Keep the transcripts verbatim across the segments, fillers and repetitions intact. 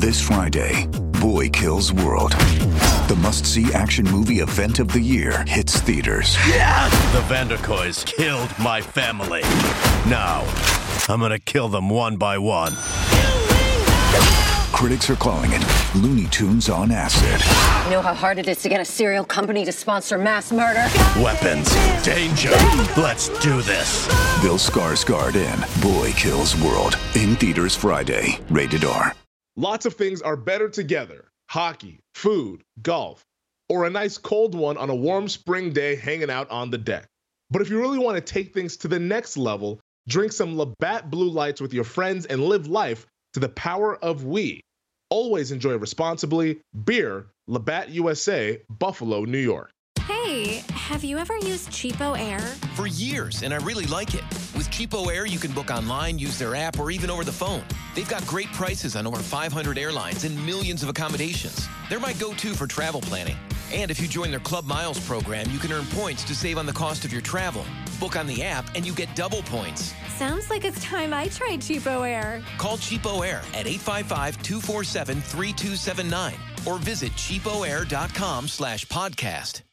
This Friday, Boy Kills World. The must-see action movie event of the year hits theaters. Yes! The Vanderkoys killed my family. Now, I'm gonna kill them one by one. Critics are calling it Looney Tunes on acid. You know how hard it is to get a cereal company to sponsor mass murder? Weapons, danger, let's do this. Bill Skarsgård in Boy Kills World. In theaters Friday. Rated R. Lots of things are better together. Hockey, food, golf, or a nice cold one on a warm spring day hanging out on the deck. But if you really want to take things to the next level, drink some Labatt Blue Lights with your friends and live life to the power of we. Always enjoy responsibly. Beer, Labatt U S A, Buffalo, New York. Hey, have you ever used Cheapo Air? For years, and I really like it. With Cheapo Air, you can book online, use their app, or even over the phone. They've got great prices on over five hundred airlines and millions of accommodations. They're my go-to for travel planning. And if you join their Club Miles program, you can earn points to save on the cost of your travel. Book on the app, and you get double points. Sounds like it's time I tried Cheapo Air. Call Cheapo Air at eight five five, two four seven, three two seven nine or visit cheapoair.com slash podcast.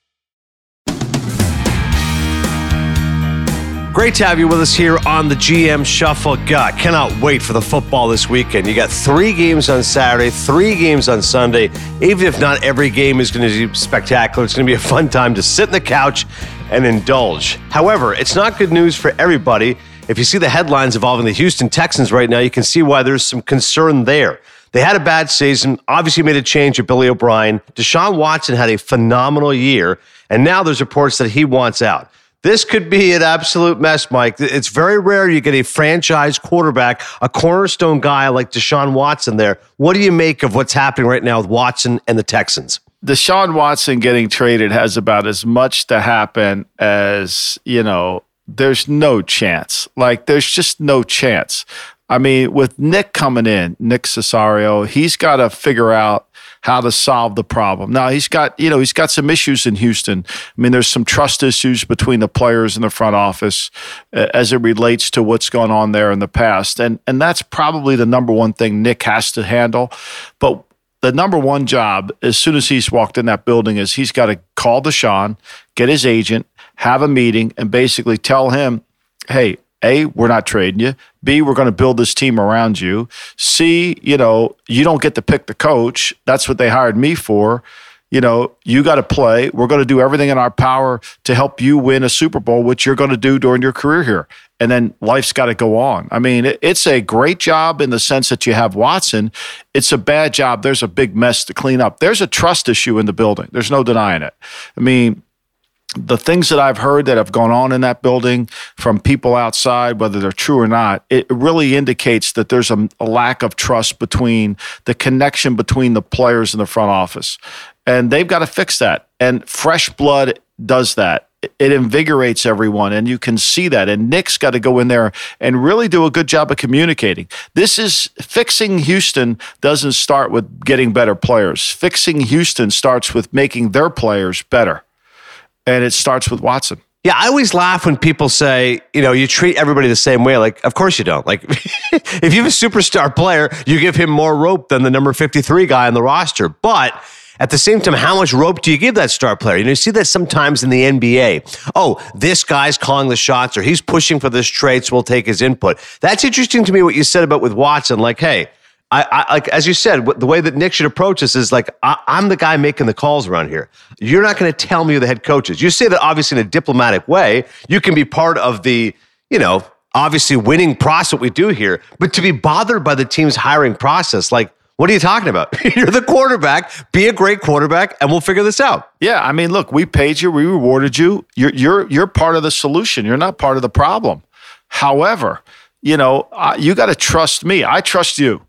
Great to have you with us here on the G M Shuffle. God, cannot wait for the football this weekend. You got three games on Saturday, three games on Sunday. Even if not every game is going to be spectacular, it's going to be a fun time to sit on the couch and indulge. However, it's not good news for everybody. If you see the headlines involving the Houston Texans right now, you can see why there's some concern there. They had a bad season, obviously made a change with Billy O'Brien. Deshaun Watson had a phenomenal year, and now there's reports that he wants out. This could be an absolute mess, Mike. It's very rare you get a franchise quarterback, a cornerstone guy like Deshaun Watson there. What do you make of what's happening right now with Watson and the Texans? Deshaun Watson getting traded has about as much to happen as, you know, there's no chance. Like, there's just no chance. I mean, with Nick coming in, Nick Caserio, he's got to figure out how to solve the problem. Now, he's got, you know, he's got some issues in Houston. I mean, there's some trust issues between the players and the front office uh, as it relates to what's gone on there in the past. And and that's probably the number one thing Nick has to handle. But the number one job, as soon as he's walked in that building, is he's got to call Deshaun, get his agent, have a meeting, and basically tell him, hey, A, we're not trading you. B, we're going to build this team around you. C, you know, you don't get to pick the coach. That's what they hired me for. You know, you got to play. We're going to do everything in our power to help you win a Super Bowl, which you're going to do during your career here. And then life's got to go on. I mean, it's a great job in the sense that you have Watson. It's a bad job. There's a big mess to clean up. There's a trust issue in the building. There's no denying it. I mean, the things that I've heard that have gone on in that building from people outside, whether they're true or not, it really indicates that there's a, a lack of trust between the connection between the players and the front office. And they've got to fix that. And fresh blood does that. It invigorates everyone, and you can see that. And Nick's got to go in there and really do a good job of communicating. This is fixing Houston doesn't start with getting better players. Fixing Houston starts with making their players better. And it starts with Watson. Yeah, I always laugh when people say, you know, you treat everybody the same way. Like, of course you don't. Like, if you have a superstar player, you give him more rope than the number fifty-three guy on the roster. But at the same time, how much rope do you give that star player? You know, you see that sometimes in the N B A. Oh, this guy's calling the shots, or he's pushing for this trade, so we'll take his input. That's interesting to me what you said about with Watson. Like, hey, I, I, like as you said, the way that Nick should approach this is like, I, I'm the guy making the calls around here. You're not going to tell me who the head coach is. You say that obviously in a diplomatic way. You can be part of the, you know, obviously winning process what we do here. But to be bothered by the team's hiring process, like, what are you talking about? You're the quarterback. Be a great quarterback, and we'll figure this out. Yeah, I mean, look, we paid you, we rewarded you. You're you're you're part of the solution. You're not part of the problem. However, you know, uh, you got to trust me. I trust you.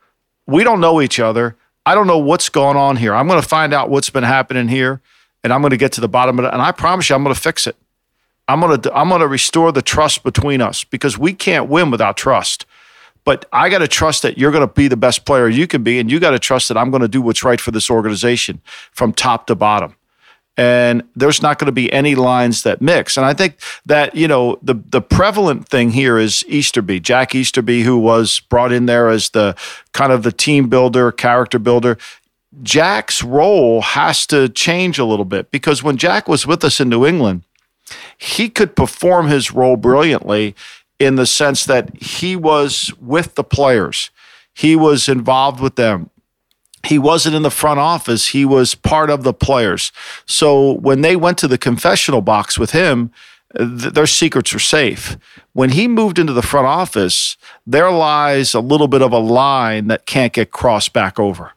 We don't know each other. I don't know what's going on here. I'm going to find out what's been happening here, and I'm going to get to the bottom of it. And I promise you, I'm going to fix it. I'm going to I'm going to restore the trust between us, because we can't win without trust. But I got to trust that you're going to be the best player you can be, and you got to trust that I'm going to do what's right for this organization from top to bottom. And there's not going to be any lines that mix. And I think that, you know, the the prevalent thing here is Easterby, Jack Easterby, who was brought in there as the kind of the team builder, character builder. Jack's role has to change a little bit, because when Jack was with us in New England, he could perform his role brilliantly in the sense that he was with the players. He was involved with them. He wasn't in the front office. He was part of the players. So when they went to the confessional box with him, th- their secrets were safe. When he moved into the front office, there lies a little bit of a line that can't get crossed back over.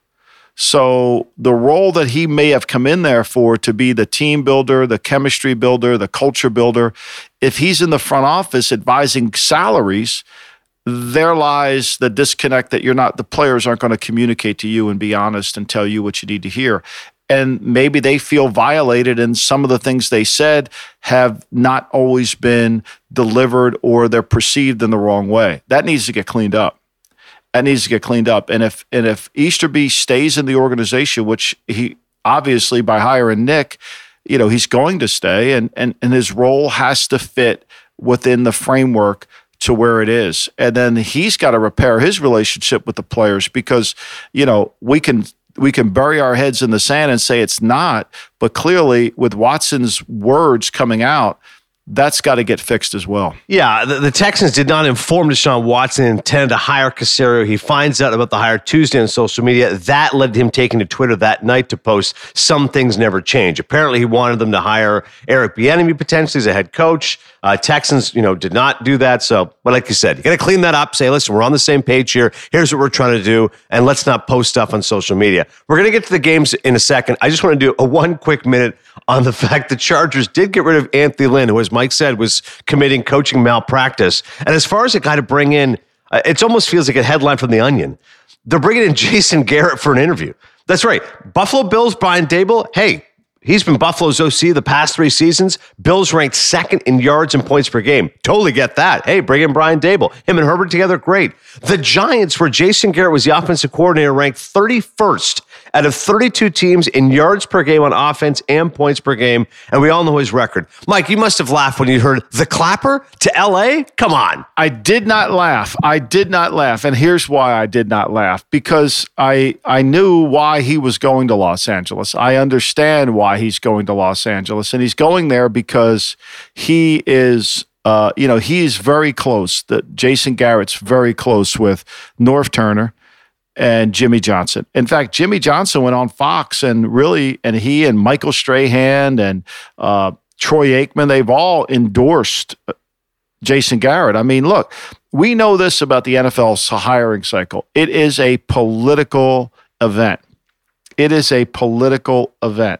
So the role that he may have come in there for, to be the team builder, the chemistry builder, the culture builder, if he's in the front office advising salaries, there lies the disconnect that you're not, the players aren't going to communicate to you and be honest and tell you what you need to hear. And maybe they feel violated, and some of the things they said have not always been delivered, or they're perceived in the wrong way. That needs to get cleaned up. That needs to get cleaned up. And if and if Easterby stays in the organization, which he obviously by hiring Nick, you know, he's going to stay, and and and his role has to fit within the framework to where it is. And then he's got to repair his relationship with the players, because, you know, we can we can bury our heads in the sand and say it's not, but clearly with Watson's words coming out, that's got to get fixed as well. Yeah, the, the Texans did not inform Deshaun Watson intended to hire Caserio. He finds out about the hire Tuesday on social media. That led to him taking to Twitter that night to post, "Some things never change." Apparently, he wanted them to hire Eric Bieniemy potentially as a head coach. Uh, Texans, you know, did not do that. So, but like you said, you got to clean that up. Say, listen, we're on the same page here. Here's what we're trying to do, and let's not post stuff on social media. We're going to get to the games in a second. I just want to do a one quick minute on the fact the Chargers did get rid of Anthony Lynn, who, as Mike said, was committing coaching malpractice. And as far as a guy to bring in, uh, it almost feels like a headline from The Onion. They're bringing in Jason Garrett for an interview. That's right. Buffalo Bills, Brian Daboll, hey, he's been Buffalo's O C the past three seasons. Bills ranked second in yards and points per game. Totally get that. Hey, bring in Brian Daboll. Him and Herbert together, great. The Giants, where Jason Garrett was the offensive coordinator, ranked thirty-first out of thirty-two teams in yards per game on offense and points per game. And we all know his record. Mike, you must have laughed when you heard the clapper to L A. Come on. I did not laugh. I did not laugh. And here's why I did not laugh. Because I I knew why he was going to Los Angeles. I understand why he's going to Los Angeles. And he's going there because he is, uh, you know, he is very close. That Jason Garrett's very close with Norv Turner and Jimmy Johnson. In fact, Jimmy Johnson went on Fox and really, and he and Michael Strahan and uh, Troy Aikman, they've all endorsed Jason Garrett. I mean, look, we know this about the N F L's hiring cycle. It is a political event. It is a political event.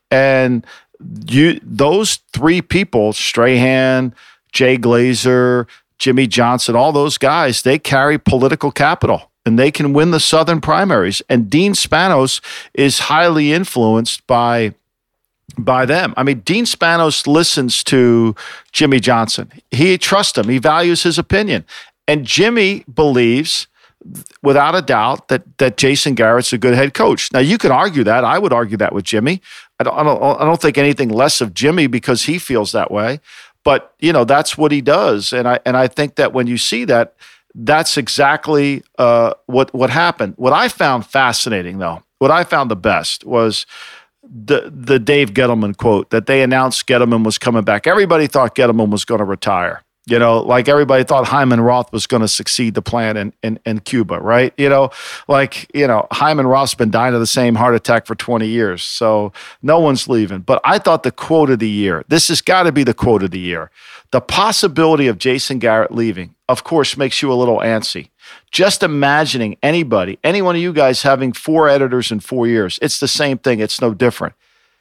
And you, those three people, Strahan, Jay Glazer, Jimmy Johnson, all those guys, they carry political capital. And they can win the Southern primaries. And Dean Spanos is highly influenced by, by them. I mean, Dean Spanos listens to Jimmy Johnson. He trusts him. He values his opinion. And Jimmy believes, without a doubt, that that Jason Garrett's a good head coach. Now, you can argue that. I would argue that with Jimmy. I don't, I don't, I don't think anything less of Jimmy because he feels that way. But, you know, that's what he does. And I and I think that when you see that, that's exactly uh, what what happened. What I found fascinating, though, what I found the best was the the Dave Gettleman quote that they announced Gettleman was coming back. Everybody thought Gettleman was going to retire. You know, like everybody thought Hyman Roth was going to succeed the plan in, in, in Cuba, right? You know, like, you know, Hyman Roth's been dying of the same heart attack for twenty years, so no one's leaving. But I thought the quote of the year, this has got to be the quote of the year. The possibility of Jason Garrett leaving, of course, makes you a little antsy. Just imagining anybody, any one of you guys having four editors in four years, it's the same thing. It's no different.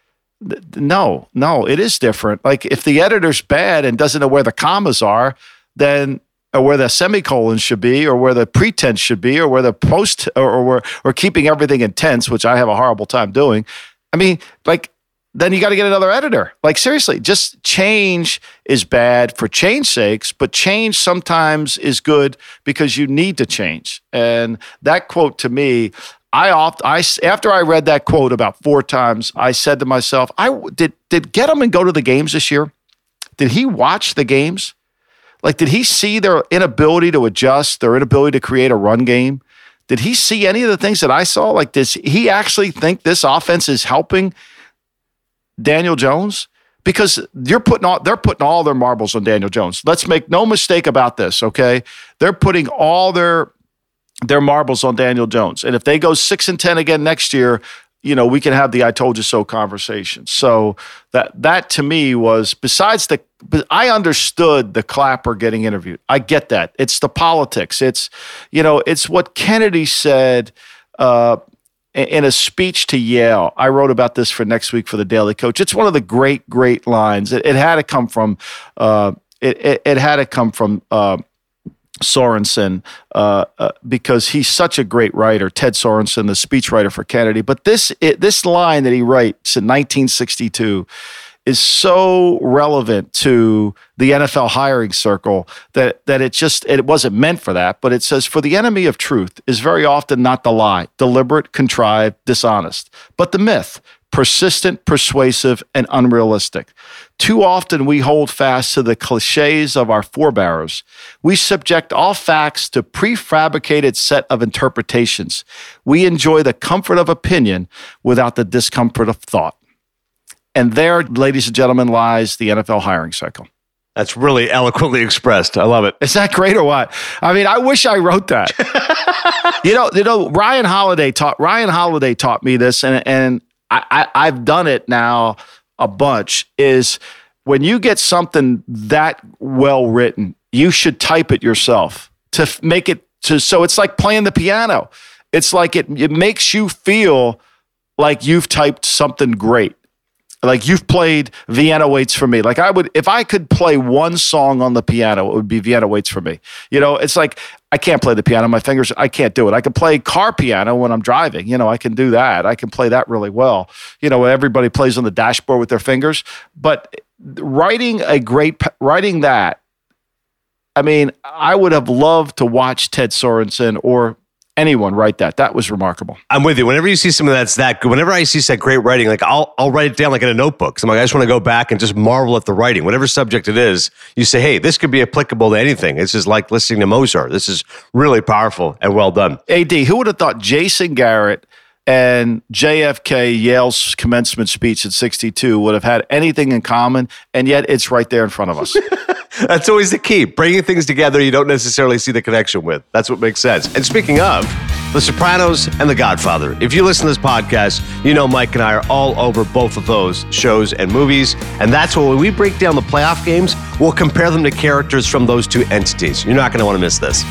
No, no, it is different. Like if the editor's bad and doesn't know where the commas are, then or where the semicolons should be, or where the pretense should be, or where the post, or or, where, or keeping everything in tense, which I have a horrible time doing. I mean, like then you got to get another editor. Like seriously, just change is bad for change's sakes, but change sometimes is good because you need to change. And that quote to me, I oft, I after I read that quote about four times, I said to myself, I did did Gettleman go to the games this year? Did he watch the games? Like, did he see their inability to adjust, their inability to create a run game? Did he see any of the things that I saw? Like, does he actually think this offense is helping Daniel Jones? Because you're putting all, they're putting all their marbles on Daniel Jones. Let's make no mistake about this, okay? They're putting all their their marbles on Daniel Jones. And if they go six and ten again next year, you know, we can have the I told you so conversation. So that that to me was, besides the, I understood the Clapper getting interviewed. I get that. It's the politics. It's, you know, it's what Kennedy said uh, in a speech to Yale. I wrote about this for next week for the Daily Coach. It's one of the great, great lines. It, it had to come from, uh, it, it, it had to come from, uh, Sorensen, uh, uh, because he's such a great writer, Ted Sorensen, the speechwriter for Kennedy. But this it, this line that he writes in nineteen sixty-two is so relevant to the N F L hiring circle that that it just it wasn't meant for that. But it says, for the enemy of truth is very often not the lie, deliberate, contrived, dishonest, but the myth, persistent, persuasive, and unrealistic. Too often we hold fast to the cliches of our forebears. We subject all facts to prefabricated set of interpretations. We enjoy the comfort of opinion without the discomfort of thought. And there, ladies and gentlemen, lies the N F L hiring cycle. That's really eloquently expressed. I love it. Is that great or what? I mean, I wish I wrote that. you know, you know, Ryan Holiday taught Ryan Holiday taught me this, and and I, I I've done it now a bunch. Is when you get something that well written, you should type it yourself to f- make it to. So it's like playing the piano. It's like it it makes you feel like you've typed something great. Like you've played Vienna Waits for me. Like I would, if I could play one song on the piano, it would be Vienna Waits for me. You know, it's like, I can't play the piano. My fingers, I can't do it. I can play car piano when I'm driving. You know, I can do that. I can play that really well. You know, everybody plays on the dashboard with their fingers. But writing a great, writing that, I mean, I would have loved to watch Ted Sorensen or anyone write that. That was remarkable. I'm with you. Whenever you see something that's that good, whenever I see that great writing, like I'll I'll write it down like in a notebook. So I'm like, I just want to go back and just marvel at the writing. Whatever subject it is, you say, hey, this could be applicable to anything. This is like listening to Mozart. This is really powerful and well done. A D, who would have thought Jason Garrett and J F K, Yale's commencement speech at sixty-two, would have had anything in common, and yet it's right there in front of us. That's always the key. Bringing things together you don't necessarily see the connection with. That's what makes sense. And speaking of, The Sopranos and The Godfather. If you listen to this podcast, you know Mike and I are all over both of those shows and movies. And that's why when we break down the playoff games, we'll compare them to characters from those two entities. You're not going to want to miss this.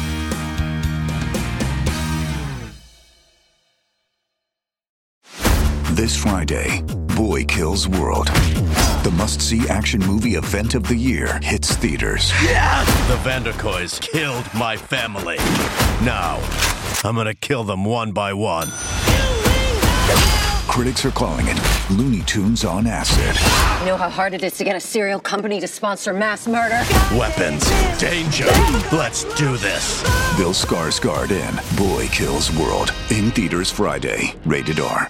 This Friday, Boy Kills World. The must-see action movie event of the year hits theaters. Yeah! The Vanderkoys killed my family. Now, I'm gonna kill them one by one. Critics are calling it Looney Tunes on acid. You know how hard it is to get a serial company to sponsor mass murder? Weapons, danger, let's do this. Bill Skarsgård in Boy Kills World. In theaters Friday. Rated R.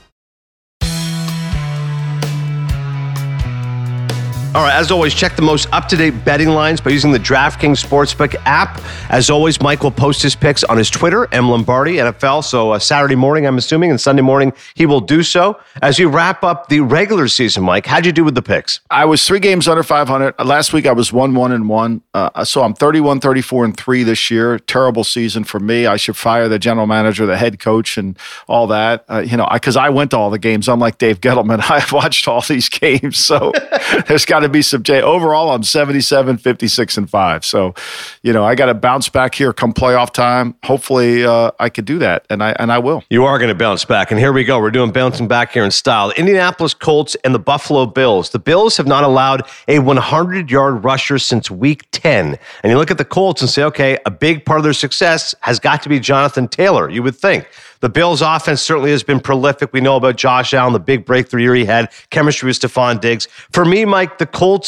All right, as always, check the most up-to-date betting lines by using the DraftKings Sportsbook app. As always, Mike will post his picks on his Twitter, M. Lombardi, N F L. So uh, Saturday morning, I'm assuming, and Sunday morning, he will do so. As we wrap up the regular season, Mike, how'd you do with the picks? I was three games under five hundred. Last week, I was one, one, and one. Uh, so I'm thirty-one, thirty-four, and three this year. Terrible season for me. I should fire the general manager, the head coach, and all that. Uh, you know, because I, I went to all the games. Unlike Dave Gettleman, I watched all these games. So there's got to be some J. Overall, I'm seventy-seven, fifty-six, and five. So, you know, I got to bounce back here come playoff time. Hopefully, uh, I could do that, and I and I will. You are going to bounce back, and here we go. We're doing bouncing back here in style. The Indianapolis Colts and the Buffalo Bills. The Bills have not allowed a hundred-yard rusher since week ten. And you look at the Colts and say, okay, a big part of their success has got to be Jonathan Taylor, you would think. The Bills' offense certainly has been prolific. We know about Josh Allen, the big breakthrough year he had, chemistry with Stephon Diggs. For me, Mike, the Colts,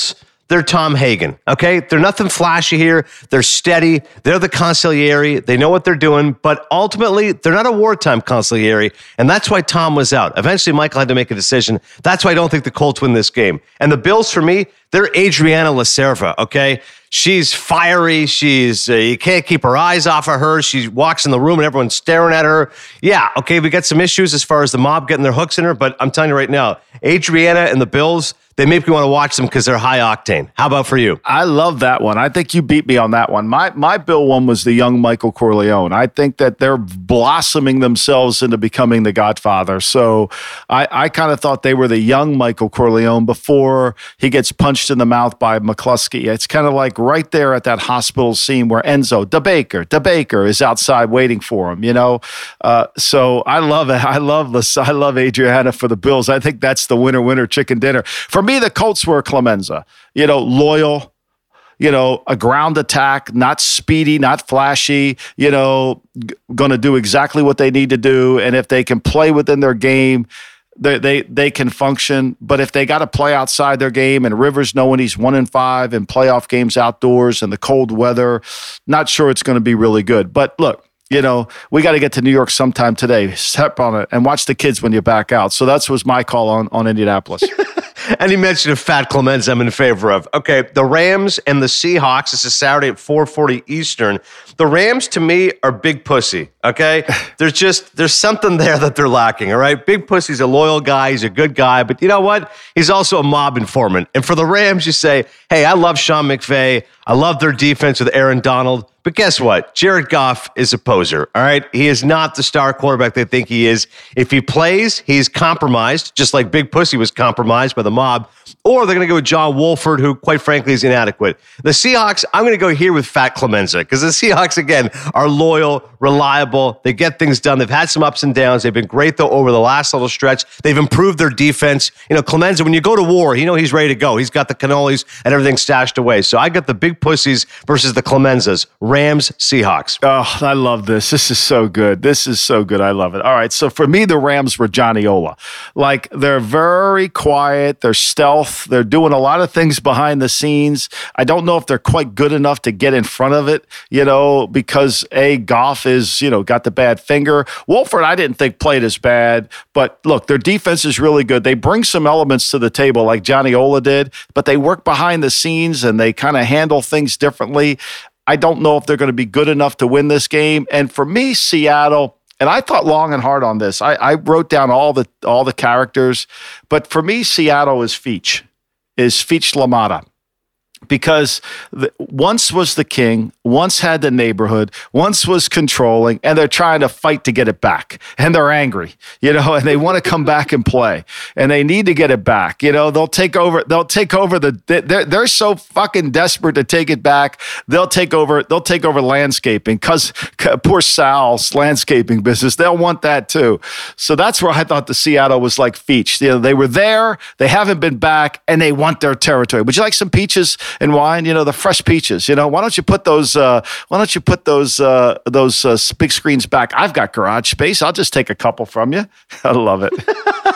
they're Tom Hagen, okay? They're nothing flashy here. They're steady. They're the consigliere. They know what they're doing, but ultimately, they're not a wartime consigliere, and that's why Tom was out. Eventually, Michael had to make a decision. That's why I don't think the Colts win this game. And the Bills, for me, they're Adriana Lacerva, okay? She's fiery. She's uh, you can't keep her eyes off of her. She walks in the room and everyone's staring at her. Yeah, okay, we got some issues as far as the mob getting their hooks in her, but I'm telling you right now, Adriana and the Bills, they make me want to watch them because they're high octane. How about for you? I love that one. I think you beat me on that one. My my Bill one was the young Michael Corleone. I think that they're blossoming themselves into becoming the Godfather. So I, I kind of thought they were the young Michael Corleone before he gets punched in the mouth by McCluskey. It's kind of like right there at that hospital scene where Enzo, the baker, the baker is outside waiting for him, you know? Uh, so I love it. I love this. I love Adriana for the Bills. I think that's the winner, winner, chicken dinner. For me, the Colts were Clemenza, you know, loyal, you know, a ground attack, not speedy, not flashy, you know, g- going to do exactly what they need to do. And if they can play within their game, they they, they can function. But if they got to play outside their game, and Rivers knowing he's one and five in playoff games outdoors and the cold weather, not sure it's going to be really good. But look, you know, we got to get to New York sometime today. Step on it and watch the kids when you back out. So that was my call on, on Indianapolis. And he mentioned a fat Clemenza I'm in favor of. Okay, the Rams and the Seahawks. This is Saturday at four forty Eastern. The Rams, to me, are big pussy, okay? There's just, there's something there that they're lacking, all right? Big pussy's a loyal guy. He's a good guy. But you know what? He's also a mob informant. And for the Rams, you say, hey, I love Sean McVay. I love their defense with Aaron Donald. But guess what? Jared Goff is a poser, all right? He is not the star quarterback they think he is. If he plays, he's compromised, just like Big Pussy was compromised by the mob. Or they're going to go with John Wolford, who, quite frankly, is inadequate. The Seahawks, I'm going to go here with Fat Clemenza, because the Seahawks, again, are loyal, reliable. They get things done. They've had some ups and downs. They've been great, though, over the last little stretch. They've improved their defense. You know, Clemenza, when you go to war, you know he's ready to go. He's got the cannolis and everything stashed away. So I got the Big Pussies versus the Clemenzas. Rams, Seahawks. Oh, I love this. This is so good. This is so good. I love it. All right. So for me, the Rams were Johnny Ola. Like, they're very quiet. They're stealth. They're doing a lot of things behind the scenes. I don't know if they're quite good enough to get in front of it, you know, because A, Goff is, you know, got the bad finger. Wolford, I didn't think played as bad, but look, their defense is really good. They bring some elements to the table like Johnny Ola did, but they work behind the scenes and they kind of handle things differently. I don't know if they're going to be good enough to win this game. And for me, Seattle, and I thought long and hard on this. I, I wrote down all the all the characters, but for me, Seattle is Feach, is Feach Lamada. Because the, once was the king, once had the neighborhood, once was controlling, and they're trying to fight to get it back. And they're angry, you know, and they want to come back and play. And they need to get it back. You know, they'll take over, they'll take over the, they're, they're so fucking desperate to take it back. They'll take over, they'll take over landscaping, because poor Sal's landscaping business, they'll want that too. So that's where I thought the Seattle was like Feach. You know, they were there, they haven't been back, and they want their territory. Would you like some peaches and wine? You know, the fresh peaches. You know, why don't you put those? Uh, why don't you put those? Uh, those uh, big screens back? I've got garage space. I'll just take a couple from you. I love it.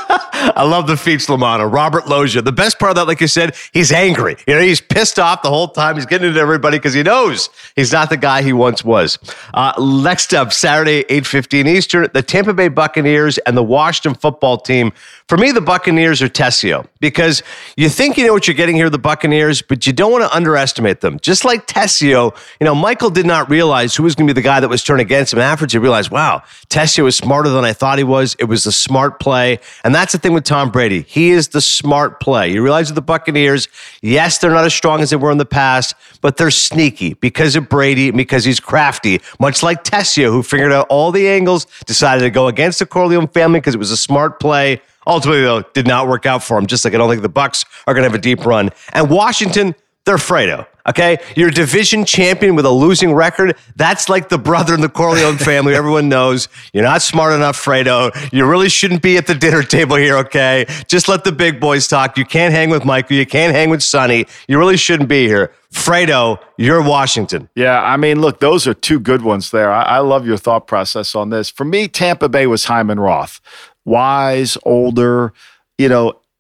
I love the Feach Lamana. Robert Loggia. The best part of that, like you said, he's angry. You know, he's pissed off the whole time. He's getting into everybody because he knows he's not the guy he once was. Uh, next up, Saturday, eight fifteen Eastern, the Tampa Bay Buccaneers and the Washington football team. For me, the Buccaneers are Tessio, because you think you know what you're getting here, the Buccaneers, but you don't want to underestimate them. Just like Tessio, you know, Michael did not realize who was going to be the guy that was turned against him. Afterwards, he realized, wow, Tessio is smarter than I thought he was. It was a smart play. And that's the thing with Tom Brady. He is the smart play. You realize with the Buccaneers, yes, they're not as strong as they were in the past, but they're sneaky because of Brady and because he's crafty, much like Tessio, who figured out all the angles, decided to go against the Corleone family because it was a smart play. Ultimately, though, did not work out for him, just like I don't think the Bucs are going to have a deep run. And Washington, they're Fredo, okay? You're a division champion with a losing record. That's like the brother in the Corleone family. Everyone knows you're not smart enough, Fredo. You really shouldn't be at the dinner table here, okay? Just let the big boys talk. You can't hang with Michael. You can't hang with Sonny. You really shouldn't be here. Fredo, you're Washington. Yeah, I mean, look, those are two good ones there. I, I love your thought process on this. For me, Tampa Bay was Hyman Roth. Wise, older, you know,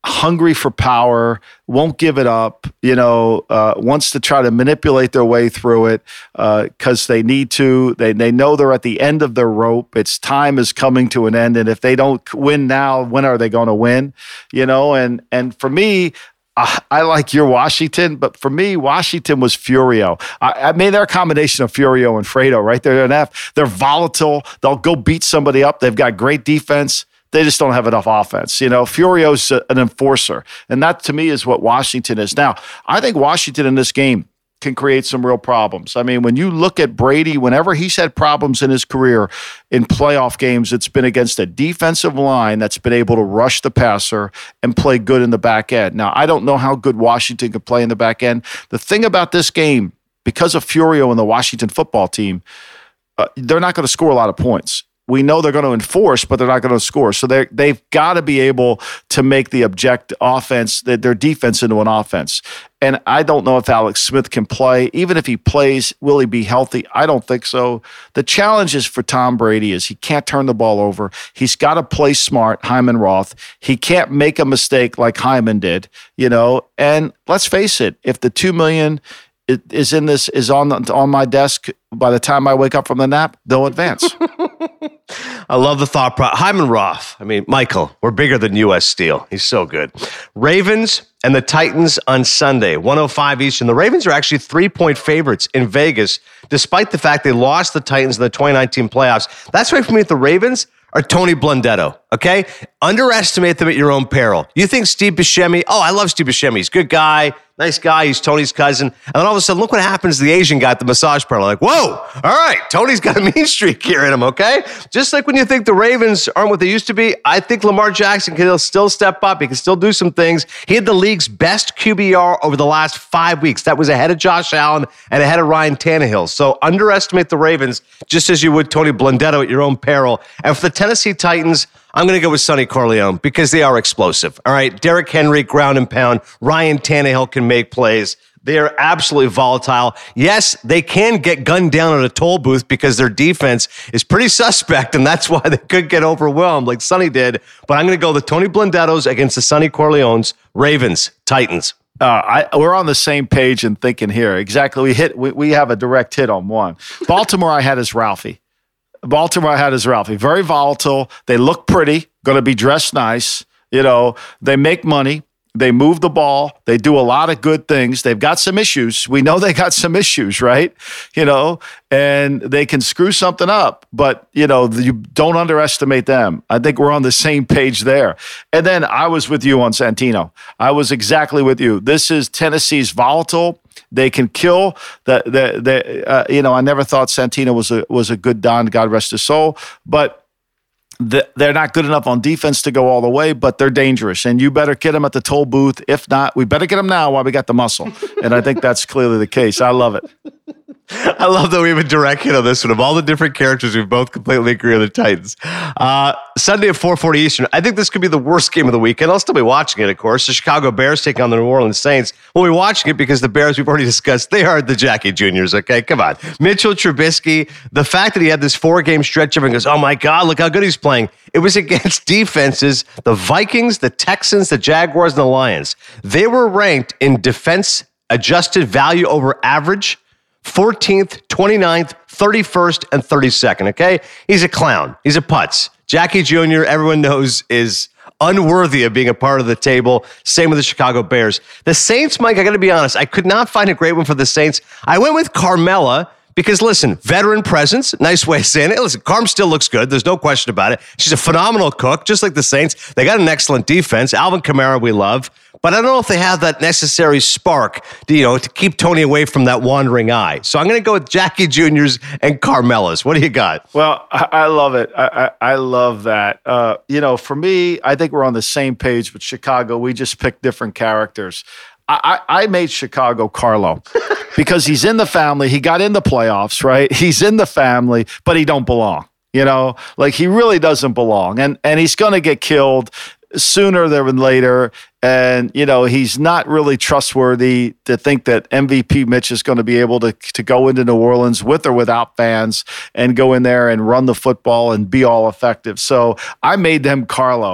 hungry for power, won't give it up, you know, uh, wants to try to manipulate their way through it because uh, they need to. They they know they're at the end of their rope. Its time is coming to an end. And if they don't win now, when are they going to win? You know, and and for me, uh, I like your Washington, but for me, Washington was Furio. I, I mean, they're a combination of Furio and Fredo, right? They're an F. They're volatile. They'll go beat somebody up. They've got great defense. They just don't have enough offense. You know, Furio's an enforcer. And that, to me, is what Washington is. Now, I think Washington in this game can create some real problems. I mean, when you look at Brady, whenever he's had problems in his career in playoff games, it's been against a defensive line that's been able to rush the passer and play good in the back end. Now, I don't know how good Washington could play in the back end. The thing about this game, because of Furio and the Washington football team, uh, they're not going to score a lot of points. We know they're going to enforce, but they're not going to score. So they they've got to be able to make the object offense, their defense into an offense. And I don't know if Alex Smith can play. Even if he plays, will he be healthy? I don't think so. The challenge is for Tom Brady is he can't turn the ball over. He's got to play smart, Hyman Roth. He can't make a mistake like Hyman did, you know. And let's face it, if the two million dollars It is in this is on on my desk by the time I wake up from the nap, they'll advance. I love the thought process. Hyman Roth. I mean, Michael, we're bigger than U S Steel. He's so good. Ravens and the Titans on Sunday, one oh five Eastern. The Ravens are actually three-point favorites in Vegas, despite the fact they lost the Titans in the twenty nineteen playoffs. That's why for me, the Ravens are Tony Blundetto, okay? Underestimate them at your own peril. You think Steve Buscemi, oh, I love Steve Buscemi. He's a good guy, nice guy. He's Tony's cousin. And then all of a sudden, look what happens to the Asian guy at the massage parlor. Like, whoa, all right, Tony's got a mean streak here in him, okay? Just like when you think the Ravens aren't what they used to be, I think Lamar Jackson can still step up. He can still do some things. He had the league's best Q B R over the last five weeks. That was ahead of Josh Allen and ahead of Ryan Tannehill. So underestimate the Ravens just as you would Tony Blundetto at your own peril. And for the Tennessee Titans, I'm going to go with Sonny Corleone because they are explosive. All right, Derrick Henry, ground and pound. Ryan Tannehill can make plays. They are absolutely volatile. Yes, they can get gunned down at a toll booth because their defense is pretty suspect, and that's why they could get overwhelmed like Sonny did. But I'm going to go the Tony Blundettos against the Sonny Corleones. Ravens, Titans. Uh, I, we're on the same page and thinking here. Exactly. We hit. We, we have a direct hit on one. Baltimore, I had as Ralphie. Baltimore I had as Ralphie. Very volatile. They look pretty, going to be dressed nice. You know, they make money. They move the ball. They do a lot of good things. They've got some issues. We know they got some issues, right? You know, and they can screw something up, but, you know, you don't underestimate them. I think we're on the same page there. And then I was with you on Santino. I was exactly with you. This is Tennessee's volatile. They can kill. The, the, the, uh, you know, I never thought Santino was a, was a good Don, God rest his soul, but they're not good enough on defense to go all the way, but they're dangerous. And you better get them at the toll booth. If not, we better get them now while we got the muscle. And I think that's clearly the case. I love it. I love that we have a direct hit on this one. Of all the different characters, we both completely agree on the Titans. Uh, Sunday at four forty Eastern. I think this could be the worst game of the weekend. I'll still be watching it, of course. The Chicago Bears taking on the New Orleans Saints. We'll be watching it because the Bears, we've already discussed, they are the Jackie Juniors, okay? Come on. Mitchell Trubisky, the fact that he had this four-game stretch, everyone goes, oh my God, look how good he's playing. It was against defenses, the Vikings, the Texans, the Jaguars, and the Lions. They were ranked in defense adjusted value over average, fourteenth, twenty-ninth, thirty-first, and thirty-second, okay? He's a clown. He's a putz. Jackie Junior, everyone knows, is unworthy of being a part of the table. Same with the Chicago Bears. The Saints, Mike, I got to be honest, I could not find a great one for the Saints. I went with Carmella because, listen, veteran presence, nice way of saying it. Listen, Carm still looks good. There's no question about it. She's a phenomenal cook, just like the Saints. They got an excellent defense. Alvin Kamara, we love. But I don't know if they have that necessary spark to, you know, to keep Tony away from that wandering eye. So I'm going to go with Jackie Juniors and Carmella's. What do you got? Well, I, I love it. I, I, I love that. Uh, you know, for me, I think we're on the same page with Chicago. We just picked different characters. I, I, I made Chicago Carlo because he's in the family. He got in the playoffs, right? He's in the family, but he don't belong. You know, like he really doesn't belong. And, and he's going to get killed sooner than later. And, you know, he's not really trustworthy to think that M V P Mitch is going to be able to, to go into New Orleans with or without fans and go in there and run the football and be all effective. So I made them Carlo.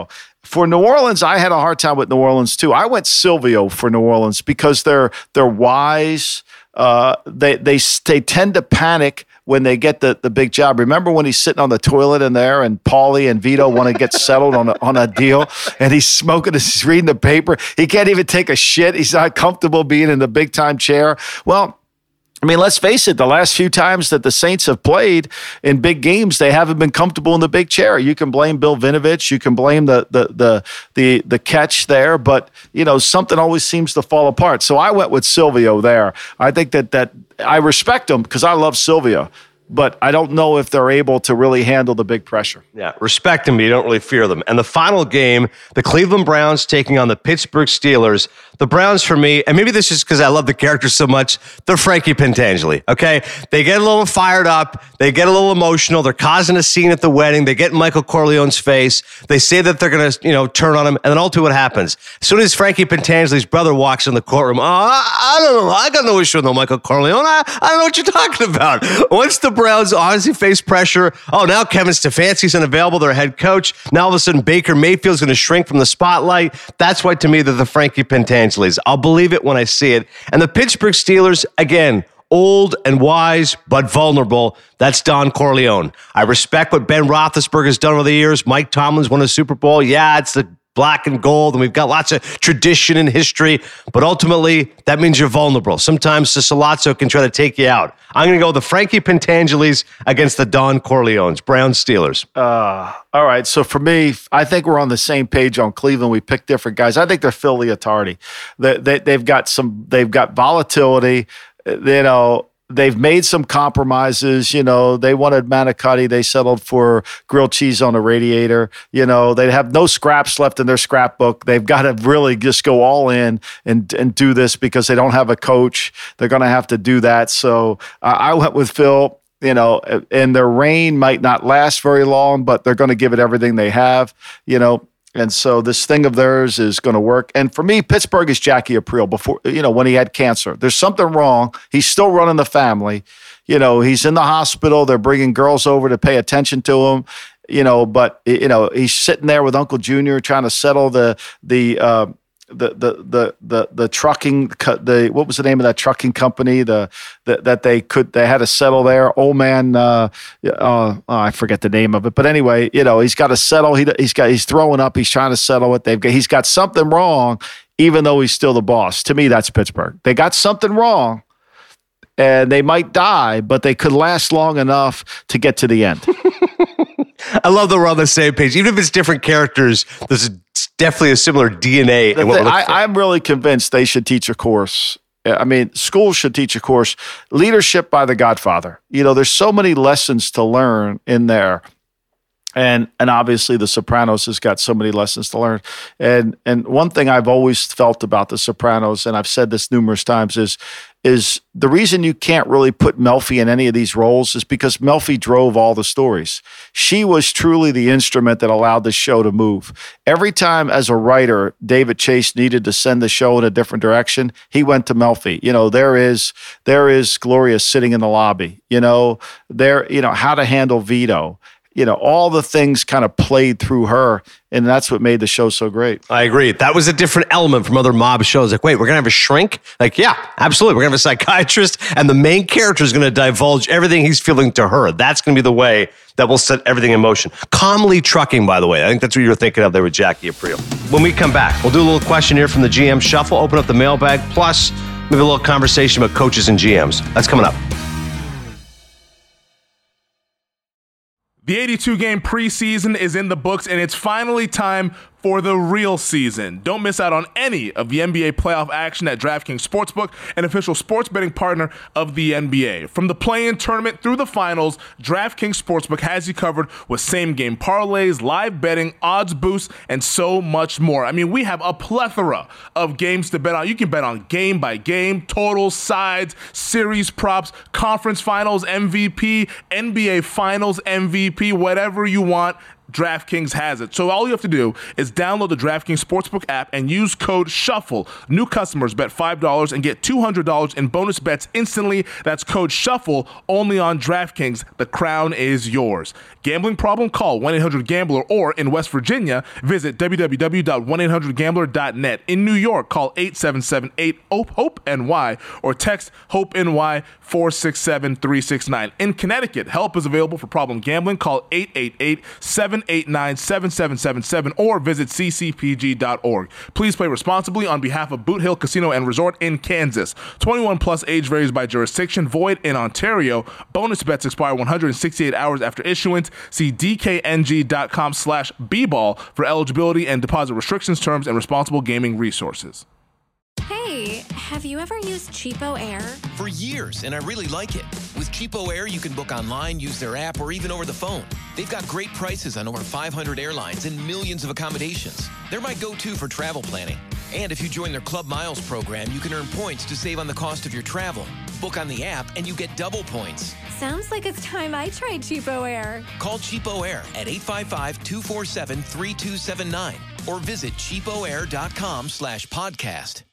For New Orleans, I had a hard time with New Orleans too. I went Silvio for New Orleans because they're they're wise. Uh, they they they tend to panic when they get the, the big job. Remember when he's sitting on the toilet in there and Paulie and Vito want to get settled on a, on a deal and he's smoking, he's reading the paper. He can't even take a shit. He's not comfortable being in the big time chair. Well, I mean, let's face it, the last few times that the Saints have played in big games, they haven't been comfortable in the big chair. You can blame Bill Vinovich, you can blame the the the the the catch there, but you know, something always seems to fall apart. So I went with Silvio there. I think that that I respect him because I love Silvio, but I don't know if they're able to really handle the big pressure. Yeah, respect them, but you don't really fear them. And the final game, the Cleveland Browns taking on the Pittsburgh Steelers. The Browns, for me, and maybe this is because I love the character so much, they're Frankie Pentangeli, okay? They get a little fired up. They get a little emotional. They're causing a scene at the wedding. They get in Michael Corleone's face. They say that they're going to, you know, turn on him, and then ultimately what happens? As soon as Frankie Pentangeli's brother walks in the courtroom, oh, I, I don't know. I got no issue with no Michael Corleone. I, I don't know what you're talking about. Once the Browns honestly face pressure, oh, now Kevin Stefanski's unavailable, their head coach. Now all of a sudden Baker Mayfield's going to shrink from the spotlight. That's why, to me, they're the Frankie Pentangelis. I'll believe it when I see it. And the Pittsburgh Steelers, again, old and wise, but vulnerable. That's Don Corleone. I respect what Ben Roethlisberger has done over the years. Mike Tomlin's won a Super Bowl. Yeah, it's the black and gold, and we've got lots of tradition and history, but ultimately, that means you're vulnerable. Sometimes the Salazzo can try to take you out. I'm going to go the Frankie Pentangelis against the Don Corleones, Brown Steelers. Uh, all right, so for me, I think we're on the same page on Cleveland. We picked different guys. I think they're Phil Leotardi. They, they, they've got some, they've got volatility, you know. They've made some compromises. You know, they wanted manicotti. They settled for grilled cheese on a radiator. You know, they have no scraps left in their scrapbook. They've got to really just go all in and, and do this because they don't have a coach. They're going to have to do that. So uh, I went with Phil. You know, and their reign might not last very long, but they're going to give it everything they have. You know. And so this thing of theirs is going to work. And for me, Pittsburgh is Jackie Aprile before, you know, when he had cancer. There's something wrong. He's still running the family. You know, he's in the hospital. They're bringing girls over to pay attention to him, you know, but, you know, he's sitting there with Uncle Junior trying to settle the, the, uh, the, the, the, the, the trucking, the, what was the name of that trucking company? The, the that they could, they had to settle there. Old man, uh, uh, oh, I forget the name of it, but anyway, you know, he's got to settle. He, he's got, he's throwing up. He's trying to settle it. They've got, he's got something wrong, even though he's still the boss. To me, that's Pittsburgh. They got something wrong, and they might die, but they could last long enough to get to the end. I love that we're on the same page. Even if it's different characters, there's definitely a similar D N A. In what thing, we're I, I'm really convinced they should teach a course. I mean, schools should teach a course, Leadership by the Godfather. You know, there's so many lessons to learn in there. And and obviously The Sopranos has got so many lessons to learn. And and one thing I've always felt about The Sopranos, and I've said this numerous times, is is the reason you can't really put Melfi in any of these roles is because Melfi drove all the stories. She was truly the instrument that allowed the show to move. Every time as a writer, David Chase needed to send the show in a different direction, he went to Melfi. You know, there is there is Gloria sitting in the lobby. You know, there, you know, how to handle Vito. You know, all the things kind of played through her, and that's what made the show so great. I agree. That was a different element from other mob shows. Like, wait, we're going to have a shrink? Like, yeah, absolutely. We're going to have a psychiatrist, and the main character is going to divulge everything he's feeling to her. That's going to be the way that will set everything in motion. Calmly trucking, by the way. I think that's what you were thinking of there with Jackie Aprile. When we come back, we'll do a little question here from the G M Shuffle, open up the mailbag, plus maybe a little conversation about coaches and G Ms. That's coming up. The eighty-two game preseason is in the books, and it's finally time for the real season. Don't miss out on any of the N B A playoff action at DraftKings Sportsbook, an official sports betting partner of the N B A. From the play-in tournament through the finals, DraftKings Sportsbook has you covered with same-game parlays, live betting, odds boosts, and so much more. I mean, we have a plethora of games to bet on. You can bet on game by game, totals, sides, series props, conference finals M V P, N B A finals M V P, whatever you want. DraftKings has it. So all you have to do is download the DraftKings Sportsbook app and use code SHUFFLE. New customers bet five dollars and get two hundred dollars in bonus bets instantly. That's code SHUFFLE only on DraftKings. The crown is yours. Gambling problem? Call one eight hundred gambler or in West Virginia, visit w w w dot one eight hundred gambler dot net. In New York, call eight seven seven eight HOPE N Y or text HOPE-N-Y four six seven three six nine. In Connecticut, help is available for problem gambling. Call eight eight eight seven eight nine seven seven seven seven or visit c c p g dot org. Please play responsibly on behalf of Boot Hill Casino and Resort in Kansas. twenty-one plus age varies by jurisdiction. Void in Ontario. Bonus bets expire one hundred sixty-eight hours after issuance. See d k n g dot com slash b ball for eligibility and deposit restrictions, terms, and responsible gaming resources. Hey, have you ever used Cheapo Air? For years, and I really like it. With Cheapo Air, you can book online, use their app, or even over the phone. They've got great prices on over five hundred airlines and millions of accommodations. They're my go-to for travel planning. And if you join their Club Miles program, you can earn points to save on the cost of your travel. Book on the app, and you get double points. Sounds like it's time I tried Cheapo Air. Call Cheapo Air at eight five five, two four seven, three two seven nine or visit cheapoair.com slash podcast.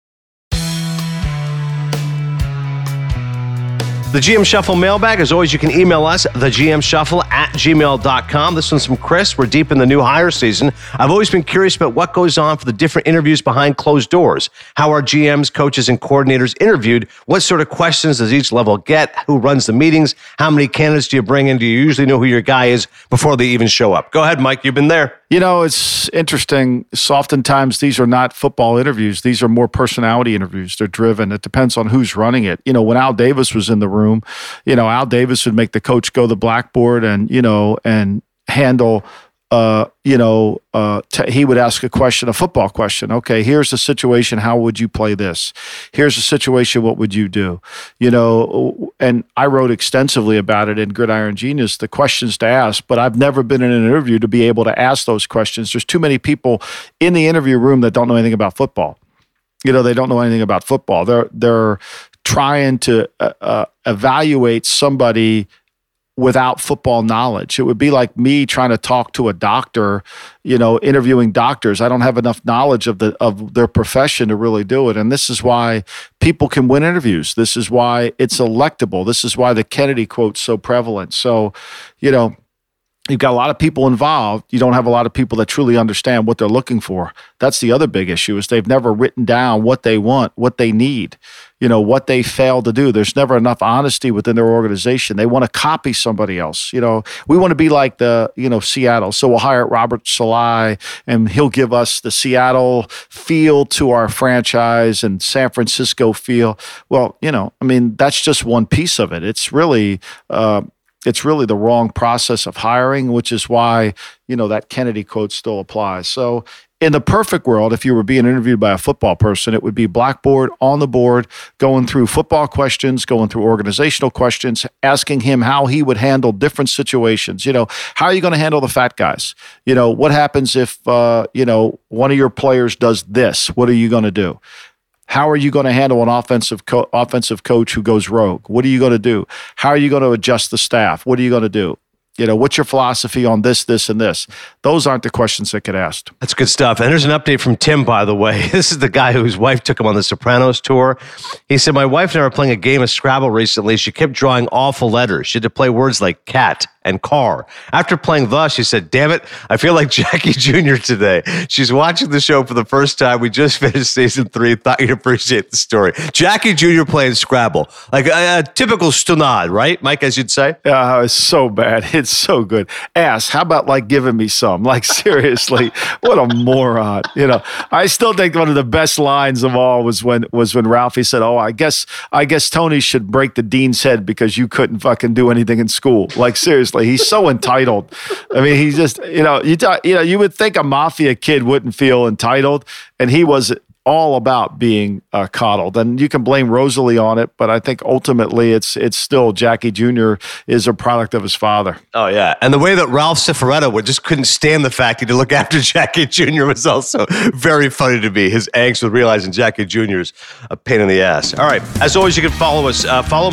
The G M Shuffle mailbag. As always, you can email us, the G M Shuffle at gmail dot com. This one's from Chris. We're deep in the new hire season. I've always been curious about what goes on for the different interviews behind closed doors. How are G Ms, coaches, and coordinators interviewed? What sort of questions does each level get? Who runs the meetings? How many candidates do you bring in? Do you usually know who your guy is before they even show up? Go ahead, Mike. You've been there. You know, it's interesting. So oftentimes these are not football interviews. These are more personality interviews. They're driven. It depends on who's running it. You know, when Al Davis was in the room, you know, Al Davis would make the coach go to the blackboard and, you know, and handle, uh, you know, uh, t- he would ask a question, a football question. Okay, here's the situation. How would you play this? Here's the situation. What would you do? You know, and I wrote extensively about it in Gridiron Genius, the questions to ask, but I've never been in an interview to be able to ask those questions. There's too many people in the interview room that don't know anything about football. You know, they don't know anything about football. They're, they're trying to uh, uh, evaluate somebody without football knowledge. It would be like me trying to talk to a doctor, you know, interviewing doctors. I don't have enough knowledge of the of their profession to really do it. And this is why people can win interviews. This is why it's electable. This is why the Kennedy quote's so prevalent. So, you know, you've got a lot of people involved. You don't have a lot of people that truly understand what they're looking for. That's the other big issue is they've never written down what they want, what they need, you know, what they fail to do. There's never enough honesty within their organization. They want to copy somebody else. You know, we want to be like the, you know, Seattle. So we'll hire Robert Saleh and he'll give us the Seattle feel to our franchise and San Francisco feel. Well, you know, I mean, that's just one piece of it. It's really, uh, It's really the wrong process of hiring, which is why, you know, that Kennedy quote still applies. So in the perfect world, if you were being interviewed by a football person, it would be blackboard, on the board, going through football questions, going through organizational questions, asking him how he would handle different situations. You know, how are you going to handle the fat guys? You know, what happens if, uh, you know, one of your players does this? What are you going to do? How are you going to handle an offensive co- offensive coach who goes rogue? What are you going to do? How are you going to adjust the staff? What are you going to do? You know, what's your philosophy on this, this, and this? Those aren't the questions that get asked. That's good stuff. And there's an update from Tim, by the way. This is the guy whose wife took him on the Sopranos tour. He said, my wife and I were playing a game of Scrabble recently. She kept drawing awful letters. She had to play words like cat and car. After playing the, she said, damn it, I feel like Jackie Junior today. She's watching the show for the first time. We just finished season three. Thought you'd appreciate the story. Jackie Junior playing Scrabble. Like a, a typical stunad, right, Mike, as you'd say? Yeah, it's so bad. It's so good. Ass, how about like giving me some? Like seriously, what a moron. You know, I still think one of the best lines of all was when was when Ralphie said, oh, I guess I guess Tony should break the dean's head because you couldn't fucking do anything in school. Like seriously. He's so entitled. I mean, he's just, you know, you talk, you know, you would think a mafia kid wouldn't feel entitled, and he was all about being uh, coddled. And you can blame Rosalie on it, but I think ultimately it's it's still Jackie Junior is a product of his father. Oh, yeah. And the way that Ralph Cifaretto would just couldn't stand the fact he had to look after Jackie Junior was also very funny to me. His angst with realizing Jackie Junior's a pain in the ass. All right. As always, you can follow us. Uh, follow Mike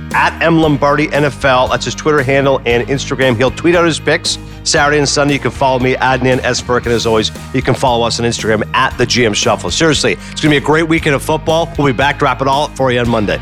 at M Lombardi N F L. That's his Twitter handle and Instagram. He'll tweet out his picks Saturday and Sunday. You can follow me, Adnan S. Burke, and as always, you can follow us on Instagram at the G M Shuffle. Seriously, it's going to be a great weekend of football. We'll be back to wrap it all up for you on Monday.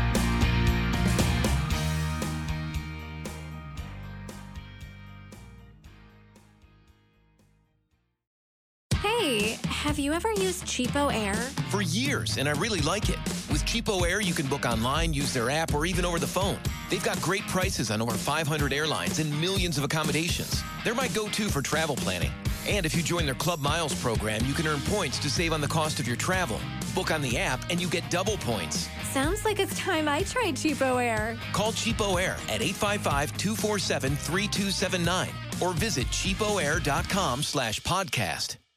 Hey, have you ever used Cheapo Air? For years, and I really like it. With Cheapo Air, you can book online, use their app, or even over the phone. They've got great prices on over five hundred airlines and millions of accommodations. They're my go-to for travel planning. And if you join their Club Miles program, you can earn points to save on the cost of your travel. Book on the app, and you get double points. Sounds like it's time I tried Cheapo Air. Call Cheapo Air at eight five five, two four seven, three two seven nine or visit cheapoair dot com slash podcast.